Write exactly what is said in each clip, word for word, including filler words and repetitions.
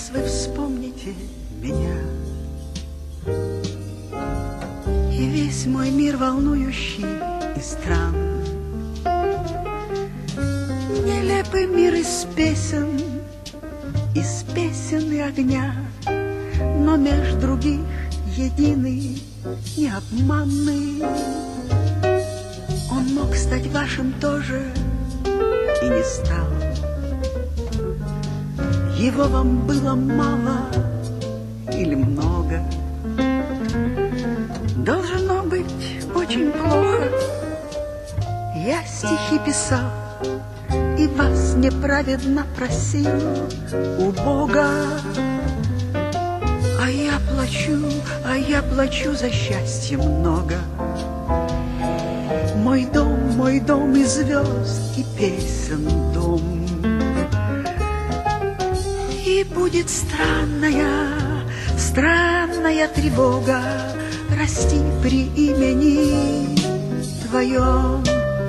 раз вы вспомните меня, и весь мой мир волнующий и странный, нелепый мир из песен, из песен и огня, но меж других единый, необманный. Он мог стать вашим тоже и не стал. Его вам было мало или много? Должно быть очень плохо. Я стихи писал и вас неправедно просил у Бога. А я плачу, а я плачу за счастье много. Мой дом, мой дом и звезд, и песен дом. И будет странная, странная тревога расти при имени твоем.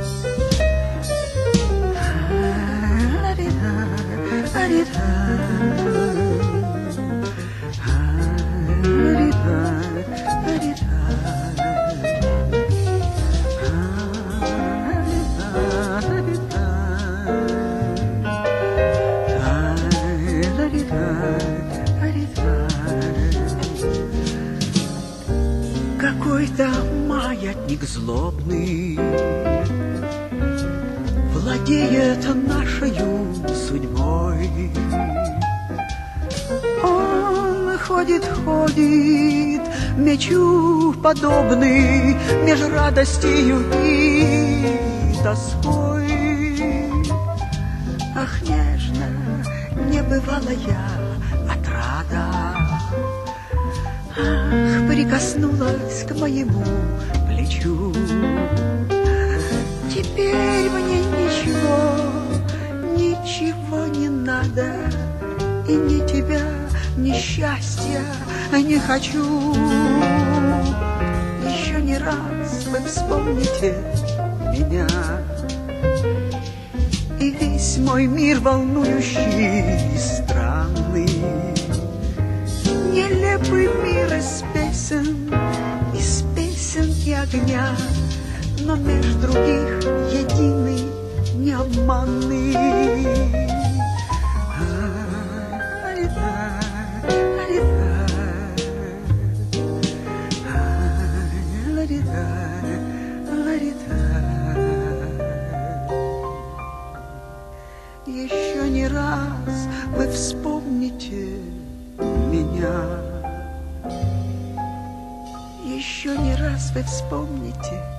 Какой-то маятник злобный владеет нашею судьбой. Он ходит, ходит, мечу подобный, меж радостью и тоской. Ах, нежно, небывалая отрада, ах, прикоснулась к моему плечу. Теперь мне ничего, ничего не надо, и ни тебя, ни счастья не хочу. Еще не раз вы вспомните меня, и весь мой мир волнующий и странный, нелепый мир из песен, из песен и огня, но меж других единый, необманный. Еще не раз вы вспомните меня, еще не раз вы вспомните